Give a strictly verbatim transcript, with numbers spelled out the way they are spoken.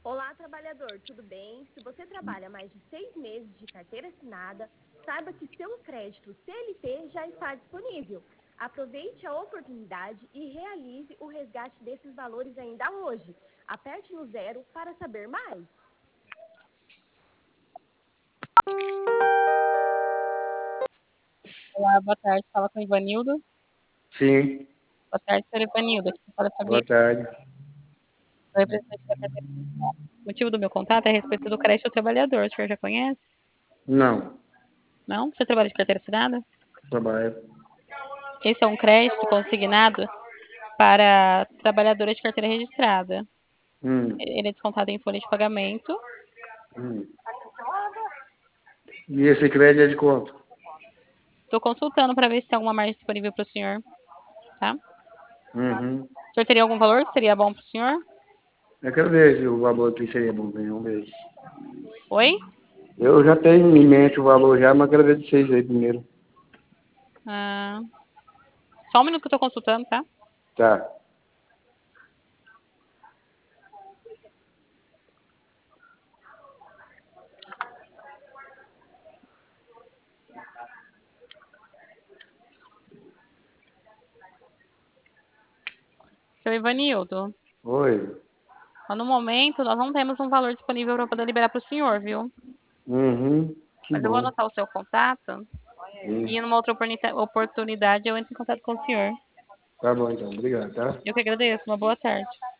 Olá, trabalhador, tudo bem? Se você trabalha mais de seis meses de carteira assinada, saiba que seu crédito C L T já está disponível. Aproveite a oportunidade e realize o resgate desses valores ainda hoje. Aperte no zero para saber mais. Olá, boa tarde. Fala com o Ivanildo. Sim, Boa tarde, senhor Ivanildo. Aqui fala a boa Fabiana, tarde. representante da carteira. O motivo do meu contato é a respeito do crédito ao trabalhador. O senhor já conhece? Não, Não? Você trabalha de carteira assinada? trabalho. Esse é um crédito consignado para trabalhadores de carteira registrada. Hum, Ele é descontado em folha de pagamento. hum. E esse crédito é de quanto? Estou consultando para ver se tem alguma margem disponível para o senhor. Tá? Uhum. O senhor teria algum valor que seria bom para o senhor? Eu quero ver se o valor que seria bom ganhar um mês. Oi? Eu já tenho em mente o valor já, mas quero ver de vocês aí primeiro. Ah, só um minuto que eu estou consultando, tá? Tá. Senhor Ivanildo, Oi. no momento nós não temos um valor disponível para poder liberar para o senhor, viu? Uhum. Que Mas eu vou bom. anotar o seu contato Hum. e numa outra oportunita- oportunidade eu entro em contato com o senhor. Tá bom então. Obrigado, tá? Eu que agradeço. Uma boa tarde.